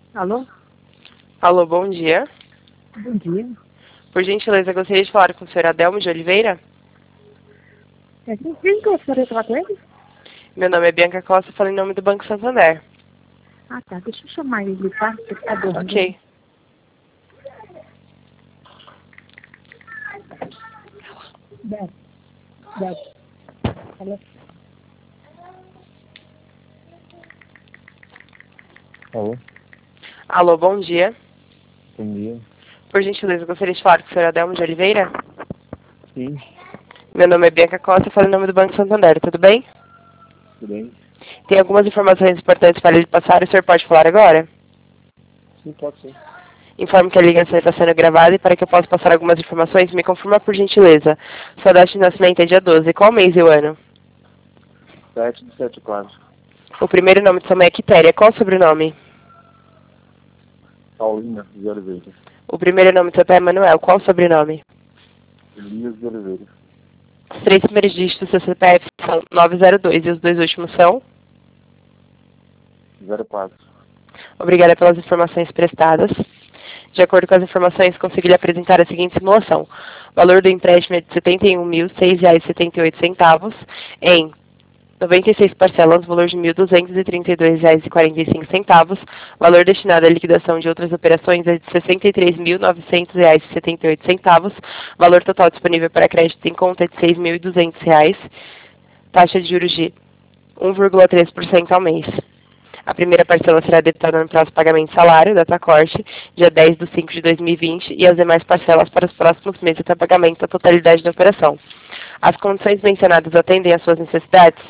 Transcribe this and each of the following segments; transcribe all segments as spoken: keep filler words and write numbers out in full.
Alô? Alô, bom dia. Bom dia. Por gentileza, gostaria de falar com o senhor Adelmo de Oliveira. É, quem quem que eu gostaria de falar com ele? Meu nome é Bianca Costa, falo em nome do Banco Santander. Ah, tá. Deixa eu chamar ele, tá? Porque tá dormindo. Ok. Dez. Dez. Alô? Alô, Alô, bom dia. bom dia. Por gentileza, gostaria de falar com o senhor Adelmo de Oliveira. Sim, Meu nome é Bianca Costa, falo em nome do Banco Santander, tudo bem? tudo bem? Tem algumas informações importantes para lhe passar, o senhor pode falar agora? Sim, pode ser. Informo que a ligação está sendo gravada e para que eu possa passar algumas informações, me confirma por gentileza. Sua data de nascimento é dia doze. Qual mês e o ano? Sete de sete, quatro. O primeiro nome de sua mãe é Quitéria. Qual o sobrenome? Paulina de Oliveira. O primeiro nome de seu pai é Manuel. Qual o sobrenome? Elias de Oliveira. Os três primeiros dígitos do seu C P F são nove zero dois e os dois últimos são? Zero quatro. Obrigada pelas informações prestadas. De acordo com as informações, consegui lhe apresentar a seguinte simulação. O valor do empréstimo é de setenta e um mil, seis reais e setenta e oito centavos em noventa e seis parcelas, valor de mil duzentos e trinta e dois reais e quarenta e cinco centavos. Valor destinado à liquidação de outras operações é de sessenta e três mil, novecentos reais e setenta e oito centavos. Valor total disponível para crédito em conta é de seis mil e duzentos reais. Taxa de juros de um vírgula três por cento ao mês. A primeira parcela será debitada no próximo pagamento de salário, data corte, dia dez de cinco de dois mil e vinte, e as demais parcelas para os próximos meses até pagamento da totalidade da operação. As condições mencionadas atendem às suas necessidades?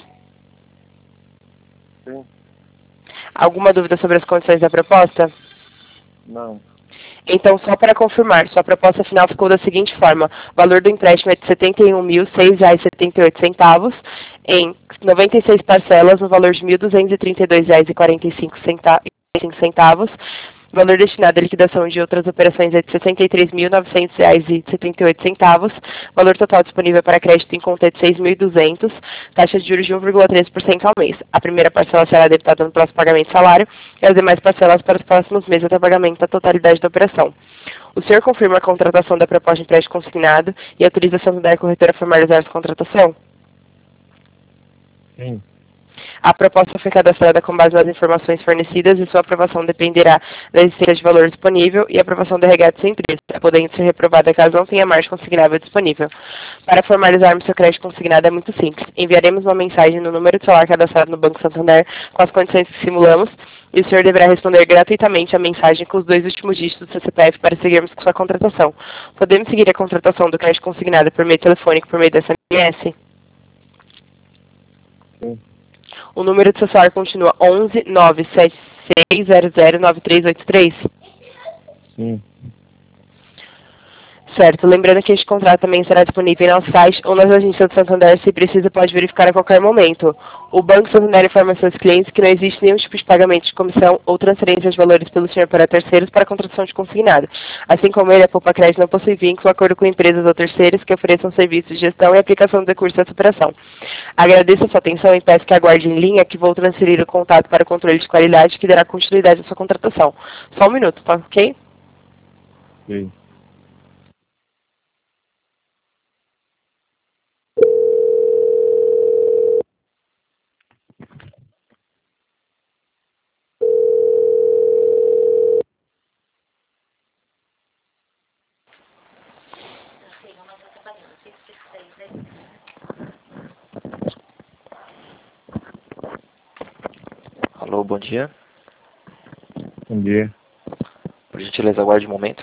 Sim. Alguma dúvida sobre as condições da proposta? Não. Então, só para confirmar, sua proposta final ficou da seguinte forma. O valor do empréstimo é de setenta e um mil, seis reais e setenta e oito centavos, em noventa e seis parcelas, no valor de mil duzentos e trinta e dois reais e quarenta e cinco centavos. O valor destinado à liquidação de outras operações é de sessenta e três mil, novecentos reais e setenta e oito centavos. Valor total disponível para crédito em conta é de seis mil e duzentos. Taxa de juros de um vírgula três por cento ao mês. A primeira parcela será debitada no próximo pagamento de salário e as demais parcelas para os próximos meses até pagamento da totalidade da operação. O senhor confirma a contratação da proposta de empréstimo consignado e a autorização da corretora a formalizar essa contratação? Sim. A proposta foi cadastrada com base nas informações fornecidas e sua aprovação dependerá da existência de valor disponível e aprovação do R H de sua empresa, podendo ser reprovada caso não tenha margem consignável disponível. Para formalizarmos seu crédito consignado é muito simples. Enviaremos uma mensagem no número de celular cadastrado no Banco Santander com as condições que simulamos e o senhor deverá responder gratuitamente a mensagem com os dois últimos dígitos do seu C P F para seguirmos com sua contratação. Podemos seguir a contratação do crédito consignado por meio telefônico por meio da S M S? Sim. O número do seu celular continua onze, nove sete seis, zero zero, nove três oito três? Sim. Certo. Lembrando que este contrato também será disponível em nosso site ou nas agências do Santander, se precisa, pode verificar a qualquer momento. O Banco Santander informa seus clientes que não existe nenhum tipo de pagamento de comissão ou transferência de valores pelo senhor para terceiros para a contratação de consignado. Assim como ele, a Poupa Crédito não possui vínculo, acordo com empresas ou terceiros que ofereçam serviços de gestão e aplicação do recurso dessa operação. Agradeço a sua atenção e peço que aguarde em linha que vou transferir o contato para o controle de qualidade que dará continuidade à sua contratação. Só um minuto, tá ok? Sim. Alô, bom dia. Bom dia. Por gentileza, aguarde um momento.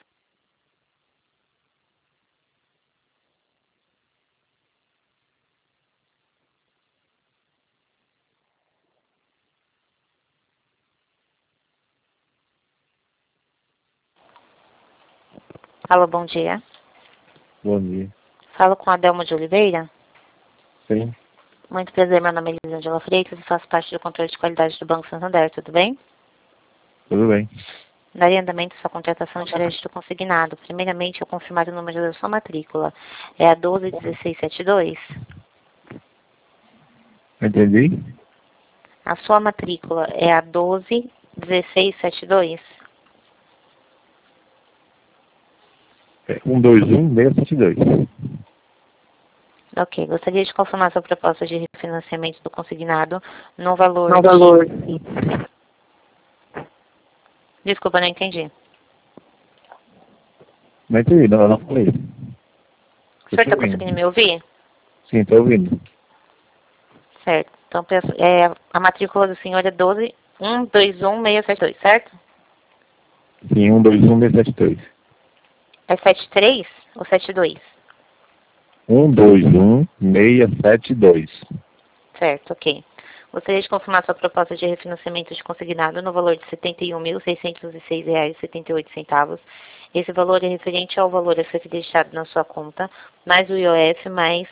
Alô, bom dia. Bom dia. Falo com a Adelmo de Oliveira. Sim. Muito prazer, meu nome é Elisângela Freitas e faço parte do controle de qualidade do Banco Santander, tudo bem? Tudo bem. Daria andamento à sua contratação de crédito consignado. Primeiramente, eu confirmar o número da sua matrícula. É a doze dezesseis setenta e dois. Entendi? A sua matrícula é a doze dezesseis setenta e dois? É um dois um seis sete dois. Ok, gostaria de confirmar sua proposta de refinanciamento do consignado no valor No de... valor. Desculpa, não entendi. Não entendi, não, não falei. O senhor está conseguindo me ouvir? Sim, estou ouvindo. Certo. Então, peço- é, a matrícula do senhor é doze um dois um seis sete dois, certo? Sim, um dois um seis sete dois. É setenta e três ou setenta e dois? um dois um seis sete dois. Certo, ok. Gostaria de confirmar sua proposta de refinanciamento de consignado no valor de setenta e um mil seiscentos e seis reais e setenta e oito centavos. Esse valor é referente ao valor a ser acreditado na sua conta, mais o I O F, mais...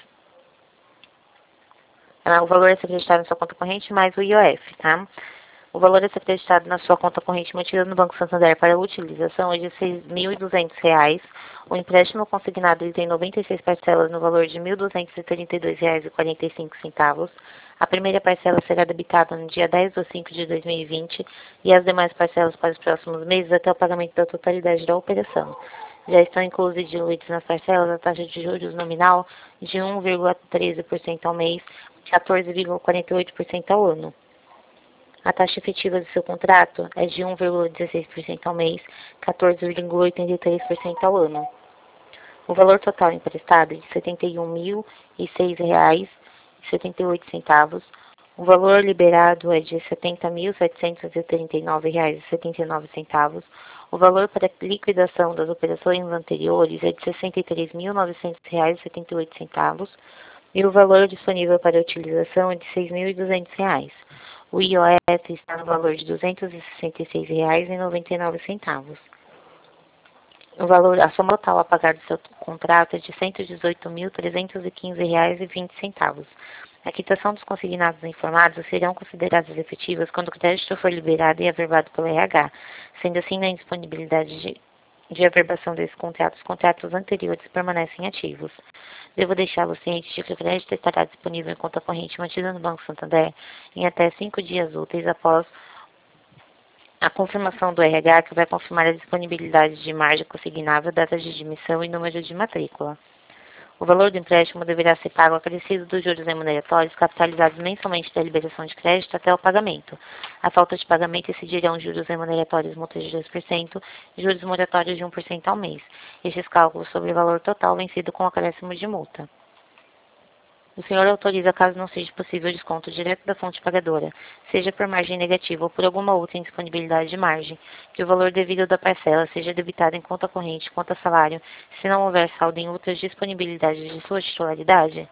ah, o valor a ser acreditado na sua conta corrente, mais o I O F, tá? O valor a ser acreditado na sua conta corrente mantida no Banco Santander para utilização é de seis mil e duzentos reais. O empréstimo consignado ele tem noventa e seis parcelas no valor de mil duzentos e trinta e dois reais e quarenta e cinco centavos. A primeira parcela será debitada no dia dez de cinco de dois mil e vinte e as demais parcelas para os próximos meses até o pagamento da totalidade da operação. Já estão inclusos e diluídos nas parcelas a taxa de juros nominal de um vírgula treze por cento ao mês, quatorze vírgula quarenta e oito por cento ao ano. A taxa efetiva do seu contrato é de um vírgula dezesseis por cento ao mês, quatorze vírgula oitenta e três por cento ao ano. O valor total emprestado é de setenta e um mil e seis reais e setenta e oito centavos. O valor liberado é de setenta mil setecentos e trinta e nove reais e setenta e nove centavos. O valor para liquidação das operações anteriores é de sessenta e três mil novecentos reais e setenta e oito centavos. E o valor disponível para utilização é de seis mil e duzentos reais. O I O F está no valor de duzentos e sessenta e seis reais e noventa e nove centavos. O valor, a soma total a pagar do seu contrato é de cento e dezoito mil trezentos e quinze reais e vinte centavos. A quitação dos consignados informados serão consideradas efetivas quando o crédito for liberado e averbado pelo R H. Sendo assim, na indisponibilidade de, de averbação desses contratos, os contratos anteriores permanecem ativos. Devo deixá-lo ciente de que o crédito estará disponível em conta corrente mantida no Banco Santander em até cinco dias úteis após a confirmação do R H, que vai confirmar a disponibilidade de margem consignável, data de admissão e número de matrícula. O valor do empréstimo deverá ser pago acrescido dos juros remuneratórios capitalizados mensalmente da liberação de crédito até o pagamento. A falta de pagamento incidirão juros remuneratórios multas de dois por cento e juros moratórios de um por cento ao mês. Estes cálculos sobre o valor total vencido com acréscimo de multa. O senhor autoriza, caso não seja possível, desconto direto da fonte pagadora, seja por margem negativa ou por alguma outra indisponibilidade de margem, que o valor devido da parcela seja debitado em conta corrente, conta salário, se não houver saldo em outras disponibilidades de sua titularidade?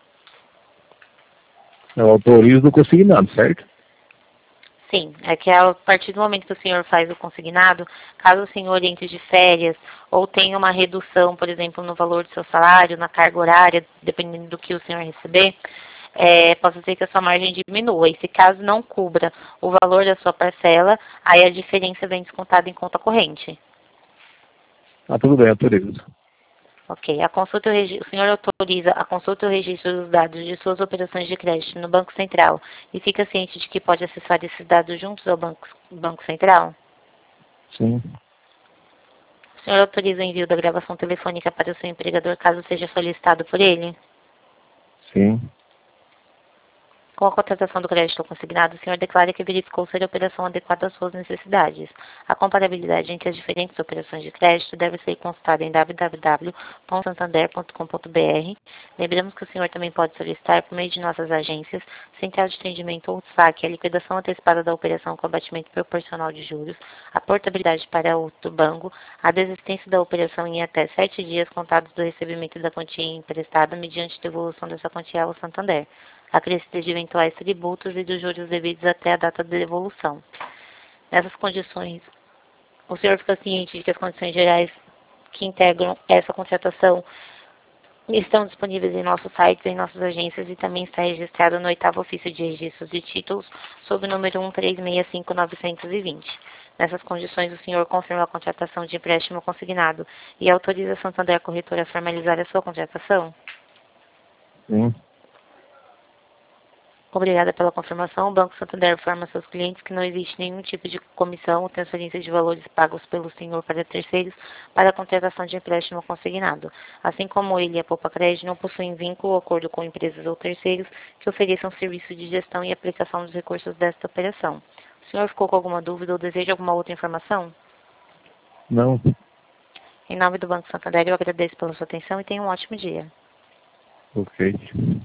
Eu autorizo o consignado, certo? Sim, é que a partir do momento que o senhor faz o consignado, caso o senhor entre de férias ou tenha uma redução, por exemplo, no valor do seu salário, na carga horária, dependendo do que o senhor receber, é, possa ser que a sua margem diminua. E se caso não cubra o valor da sua parcela, aí a diferença vem descontada em conta corrente. Ah, tudo bem, autorizo. Ok. A consulta, o senhor autoriza a consulta e o registro dos dados de suas operações de crédito no Banco Central e fica ciente de que pode acessar esses dados juntos ao Banco, Banco Central? Sim. O senhor autoriza o envio da gravação telefônica para o seu empregador caso seja solicitado por ele? Sim. Com a contratação do crédito consignado, o senhor declara que verificou ser a operação adequada às suas necessidades. A comparabilidade entre as diferentes operações de crédito deve ser consultada em w w w ponto santander ponto com ponto b r. Lembramos que o senhor também pode solicitar, por meio de nossas agências, Central de Atendimento ou saque, a liquidação antecipada da operação com abatimento proporcional de juros, a portabilidade para outro banco, a desistência da operação em até sete dias contados do recebimento da quantia emprestada mediante devolução dessa quantia ao Santander, acrescidas de eventuais tributos e dos juros devidos até a data de devolução. Nessas condições, o senhor fica ciente de que as condições gerais que integram essa contratação estão disponíveis em nosso site, em nossas agências e também está registrado no oitavo ofício de registros de títulos sob o número um três seis cinco nove dois zero. Nessas condições, o senhor confirma a contratação de empréstimo consignado e autoriza a Santander Corretora a formalizar a sua contratação? Sim. Obrigada pela confirmação. O Banco Santander informa seus clientes que não existe nenhum tipo de comissão ou transferência de valores pagos pelo senhor para terceiros para a contratação de empréstimo consignado. Assim como ele e a Poupa Crédito não possuem vínculo ou acordo com empresas ou terceiros que ofereçam serviço de gestão e aplicação dos recursos desta operação. O senhor ficou com alguma dúvida ou deseja alguma outra informação? Não. Em nome do Banco Santander, eu agradeço pela sua atenção e tenha um ótimo dia. Ok.